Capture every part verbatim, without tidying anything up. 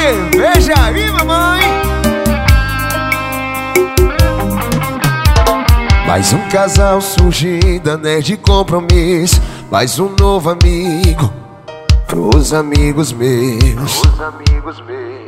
cerveja aí, mamãe. Mais um casal surgindo, anéis de compromisso. Mais um novo amigo pros amigos meus. Pros amigos meus.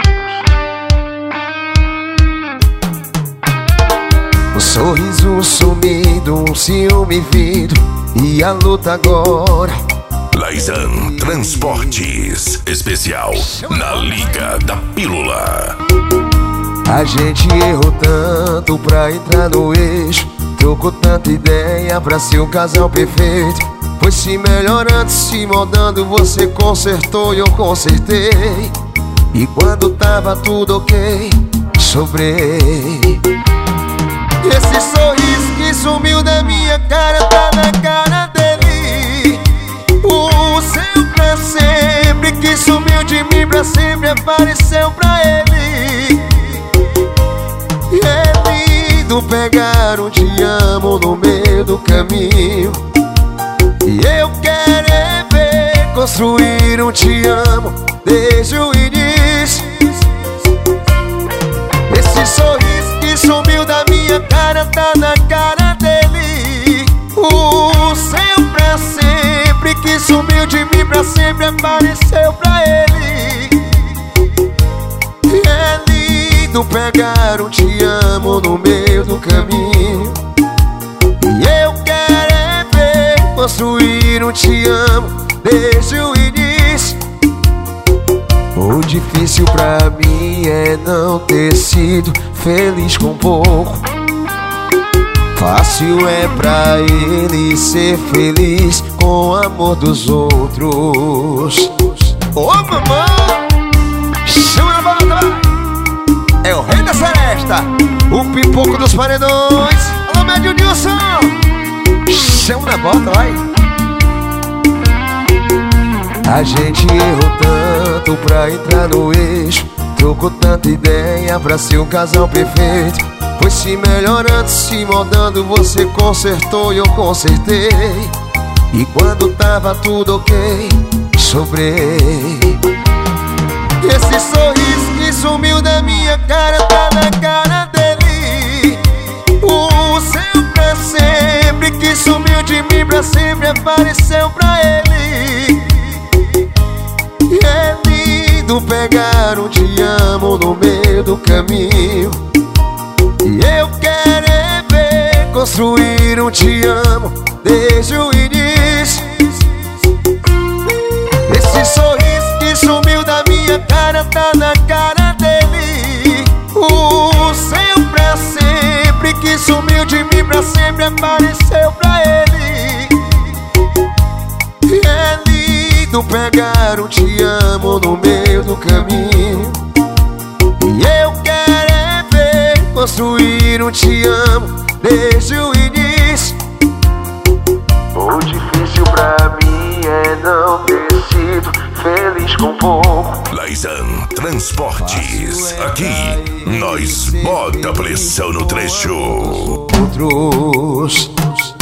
Um sorriso sumido, um ciúme vindo, e a luta agora. Laizan Transportes, especial na Liga da Pílula. A gente errou tanto pra entrar no eixo, trocou tanta ideia pra ser um casal perfeito. Foi se melhorando, se moldando, você consertou e eu consertei. E quando tava tudo ok, sobrei. Esse sorriso que sumiu da minha cara tá na cara dele. O seu pra sempre que sumiu de mim pra sempre apareceu pra ele. E é lindo pegar um te amo no meio do caminho. E eu quero é ver construir um te amo desde o início. Esse sorriso que sumiu da minha cara tá na cara dele. O seu pra sempre que sumiu de mim pra sempre apareceu pra ele. E é lindo pegar um te amo no meio do caminho. E eu quero é ver construir um te amo desde o início. O difícil pra mim é não ter sido feliz com pouco. Fácil é pra ele ser feliz com o amor dos outros. Ô mamãe, chama a bota, é o rei da seresta, o pipoco dos paredões. Alô, Médio Nilson, chama na bota, vai. A gente errou tanto pra entrar no eixo, trocou tanta ideia pra ser um casal perfeito. Foi se melhorando, se moldando, você consertou e eu consertei. E quando tava tudo ok, sobrei. Esse sorriso que sumiu da minha cara tá na cara dele. O seu pra sempre que sumiu de mim pra sempre apareceu pra ele. E é lindo pegar um te amo no meio do caminho. E eu quero é ver construir um te amo desde o início. Esse sorriso que sumiu da minha cara tá na cara dele. O seu pra sempre que sumiu de mim pra sempre apareceu pra ele. E é lindo pegar um te amo no meio do caminho. E eu quero é ver construir um te amo desde o início. O difícil pra mim é não ter sido feliz com pouco. Laizan Transportes, aqui nós bota pressão no trecho. Outros.